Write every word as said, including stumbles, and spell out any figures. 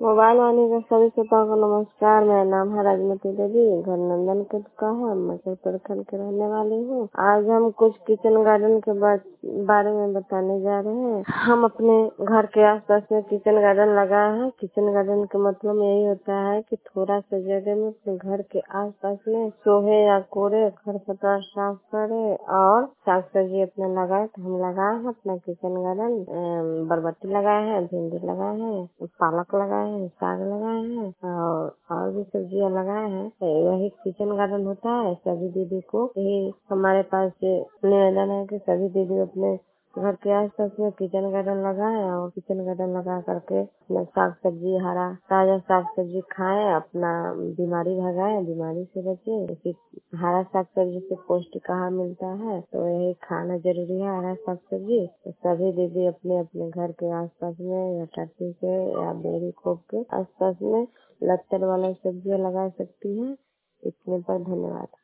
Mobile वाणी का सभी श्रोताओं को नमस्कार। मेरा नाम है राजमती देवी, घर नंदनपुर का है, मकर प्रखंड के रहने वाली हूँ। आज हम कुछ किचन गार्डन के बा- बारे में बताने जा रहे हैं। हम अपने घर के आसपास में किचन गार्डन लगाए हैं। किचन गार्डन का मतलब यही होता है कि थोड़ा सा जगह में अपने घर के आसपास में सोहे या कोड़े खरपतवार साफ करे और साग सब्जी अपने लगाए। तो हम लगाए हैं अपना किचन गार्डन, अम, बरबट्टी लगाए हैं, भिंडी लगाए हैं, पालक लगाए हैं, साग लगाए हैं और और भी सब्जियां लगाए हैं। तो यही किचन गार्डन होता है। सभी दीदी को यही हमारे पास से निवेदन है कि सभी दीदी अपने घर के आसपास में किचन गार्डन लगाए और किचन गार्डन लगा करके अपना साग सब्जी, हरा ताजा साग सब्जी खाएं, अपना बीमारी भगाए, बीमारी से बचे। क्योंकि हरा साग सब्जी से पौष्टिक आहार मिलता है, तो यही खाना जरूरी है, हरा साग सब्जी। तो सभी दीदी अपने अपने घर के आसपास में या टट्टी के या बेरी खोप के आसपास में लत्तर वाला सब्जियां लगा सकती हैं। इतने पर धन्यवाद।